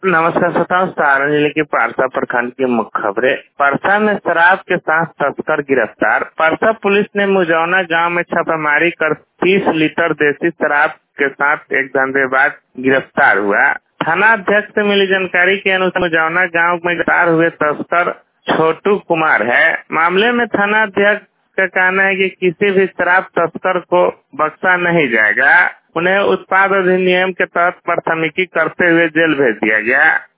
नमस्कार श्रोताओं, सारण जिले के पारसा प्रखंड की मुख्य खबरें। परसा में शराब के साथ तस्कर गिरफ्तार। परसा पुलिस ने मुजौना गांव में छापेमारी कर 30 लीटर देसी शराब के साथ एक धंधेबाज गिरफ्तार हुआ। थाना अध्यक्ष से मिली जानकारी के अनुसार मुजौना गांव में गिरफ्तार हुए तस्कर छोटू कुमार है। मामले में थाना अध्यक्ष का कहना है कि किसी भी शराब तस्कर को बख्शा नहीं जाएगा। उन्हें उत्पाद अधिनियम के तहत प्राथमिकी करते हुए जेल भेज दिया गया।